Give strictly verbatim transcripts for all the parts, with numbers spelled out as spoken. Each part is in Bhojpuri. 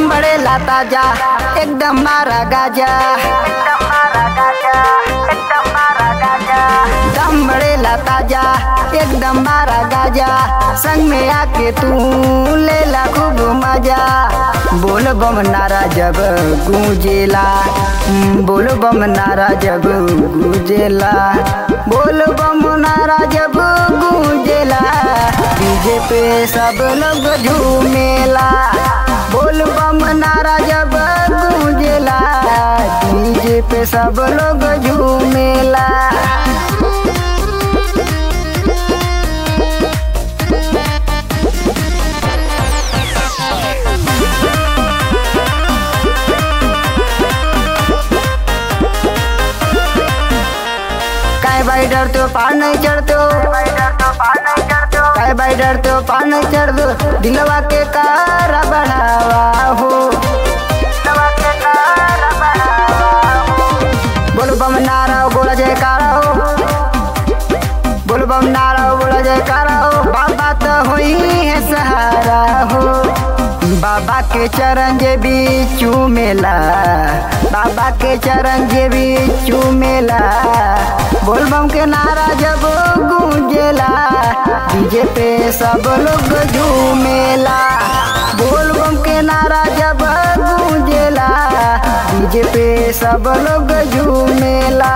बढ़ेला ताजा एकदम मारा गाजा, एकदम मारा गाजा, एकदम मारा गाजा। दम बढ़ेला ताजा एकदम मारा गाजा, संग में आके तू लेला खूब मजा। बोल बम नारा जब गूंजेला, बोल बम नारा जब गूंजेला, बोल बम नारा जब गूंजेला, डीजे पे सब लोग झूमेला। बोल बम नारा जब गूंजेला, डीजे पे सब लोग झूमेला। काय भाई डरते हो पार नहीं चढ़ते हो, काय भाई डरते हो पार नहीं चढ़ दो, दिलवा के कारा बढ़ावा हो, दिलवा के कारा बढ़ावा हो। बोल बम नारा हो बोला जयकारा हो, बोल बम नारा हो बोला जयकारा हो। बाबा तो हुई है सहारा हो, बाबा के चरण जे भी चूमेला, बाबा के चरण जे भी चूमेला। बोल बम के नारा जब गूंजेला, डीजे पे सब लोग झूमेला। बोल बम के नारा जब गूंजेला, डीजे पे सब लोग झूमेला।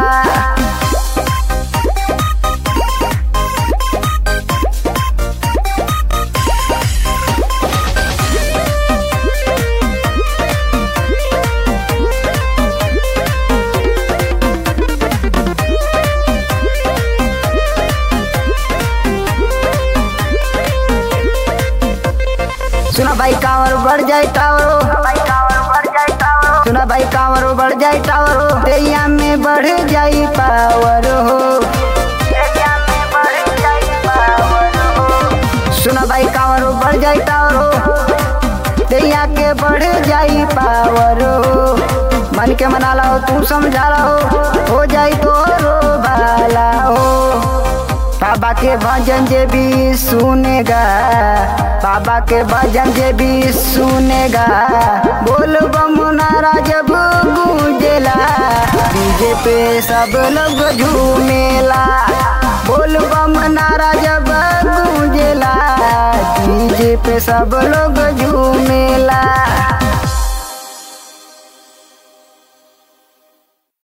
सुना भाई कांवर बढ़ जाए टावरो, सुना भाई कांवर बढ़ जाए टावरो, तेरिया में बढ़ जाए पावर हो, सुना भाई कांवर बढ़ जाए टावरो, तेरिया के बढ़ जाए पावर हो। मन के मना लो तू समझा लो, हो जाए तो रो भाला हो। बाबा के भजन जे भी सुनेगा, बाबा के भजन जे भी सुनेगा, बोल बम नारा जब गूंजेला, डीजे पे सब लोग झूमेला। बोल बम नारा जब गूंजेला, डीजे पे सब लोग झूमेला।